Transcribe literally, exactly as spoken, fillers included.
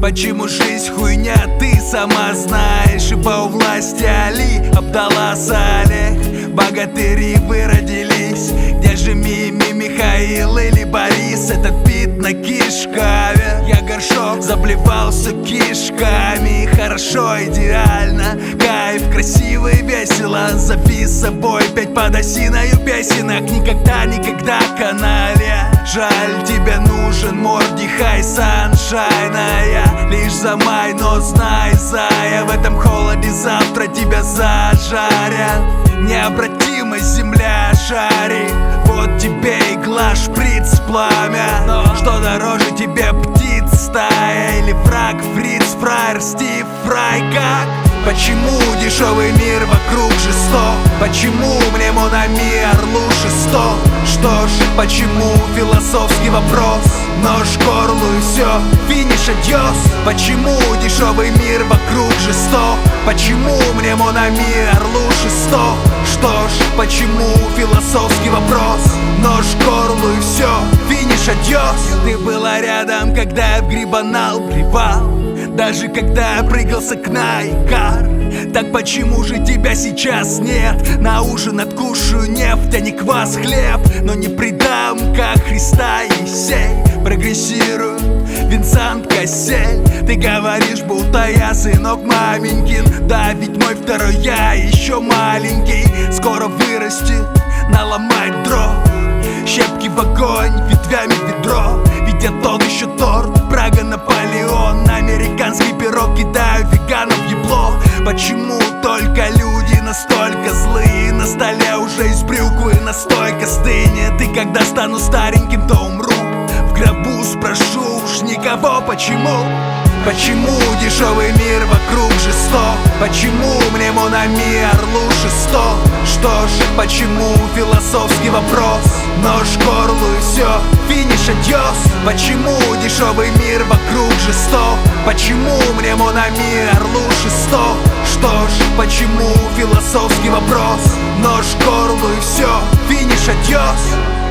Почему жизнь хуйня, ты сама знаешь. Ибо у власти Али обдала Салех. Богатыри вы родились. Где же Мими, Михаил или Борис? Этот бит на кишкаве. Я горшок заблевался кишками. Хорошо, идеально, кайф, красиво и весело. Запись с собой пять под осиною песенок. Никогда, никогда канале. Жаль, тебе нужен Мордихай Саншайна. Я лишь за май, но знай, зая, в этом холоде завтра тебя зажарят. Необратимая земля, шарик. Вот тебе игла, шприц, пламя. Но что дороже тебе, птиц стая или враг, фриц, фраер, Стив Фрай? Как? Почему дешевый мир вокруг жесток? Почему мне Монами орлу шесток? Что ж, почему философский вопрос? Нож к горлу и все, финиш, адьос. Почему дешевый мир вокруг жесток? Почему мне Монами орлу шесток? Что ж, почему философский вопрос? Нож к горлу и все, финиш, адьос. Ты была рядом, когда я в грибанал грибал. Даже когда я прыгал с окна и кар. Так почему же тебя сейчас нет? На ужин откушаю нефть, а не квас, хлеб. Но не предам, как Христа Есей. Прогрессирую, Винсент Кассель. Ты говоришь, будто я сынок маменькин. Да, ведь мой второй я еще маленький. Скоро вырастет, наломать дров. Щепки в огонь, ветвями ведро. Ведь я тот еще торт, Прага, Наполеон. Американский пирог, кидаю веганов в ебло. Почему только люди настолько злые? На столе уже из брюквы настойка стынет. И когда стану стареньким, то умру. В гробу спрошу уж никого, почему? Почему дешевый мир вокруг жесток? Почему мне Монами орлу шесток? Что ж, почему философский вопрос? Нож к горлу и все, финиш, адьос. Почему дешевый мир вокруг жесток? Почему мне Монами орлу шесток? Что ж, почему философский вопрос? Нож к горлу и все, финиш, адьос.